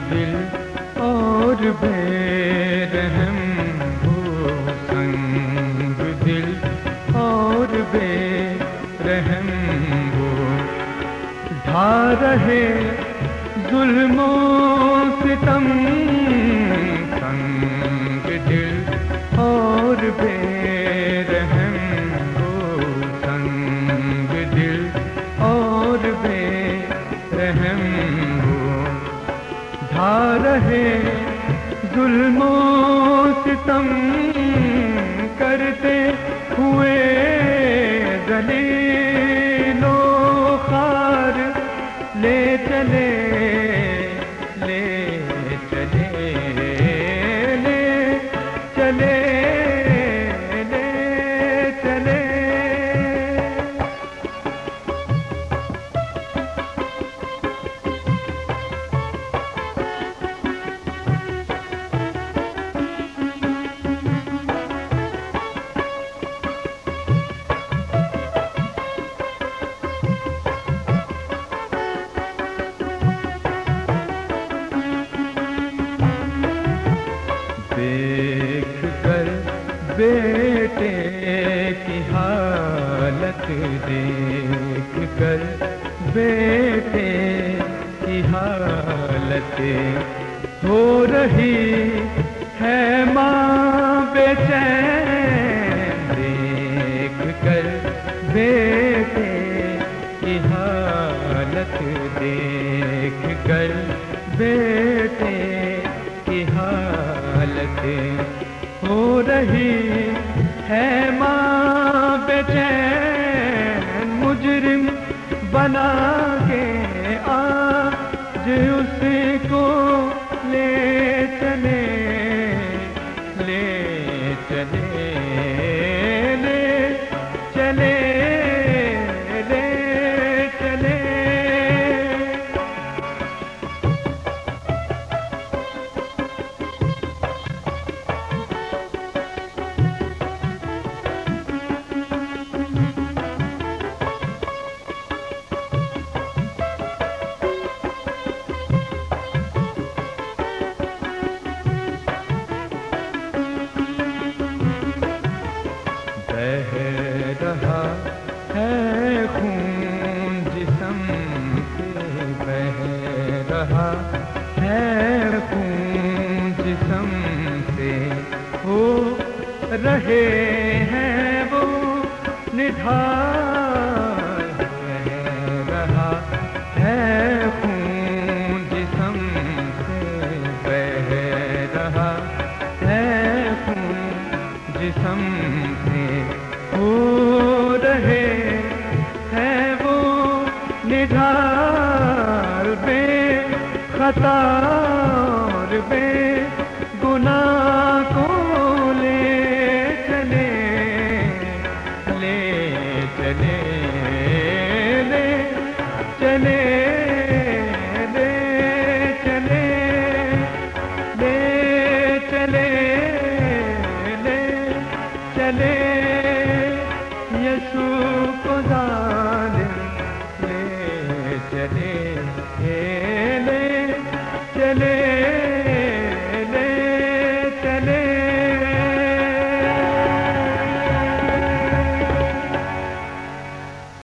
دل اور بے رحم وہ سنگ دل اور بے رحم وہ ڈھا رہے ظلم و ستم سنگ دل اور بے رحم وہ سنگ دل اور بے رحم وہ ڈھا رہے ظلم و ستم کرتے ہوئے ذلیل و خوار لے چلے لے چلے لے چلے لے چلے دیکھ کر بیٹے کی حالت دیکھ کر بیٹے کی حالت ہو رہی ہے ماں بے چین دیکھ کر بیٹے کی حالت دیکھ کر بیٹے کی حالت ہو رہی ہے ماں بے چین مجرم بنا کے آج اس کو لے چلے لے چلے لے چلے لے چلے بہہ رہا ہے خون جسم سے بہہ رہا ہے خون جسم سے ہو رہے ہیں وہ نڈھال بہہ رہا ہے خون جسم سے بہہ رہا ہے خون جسم سے ہو رہے ہیں وہ نڈھال بے خطا اور بے گناہ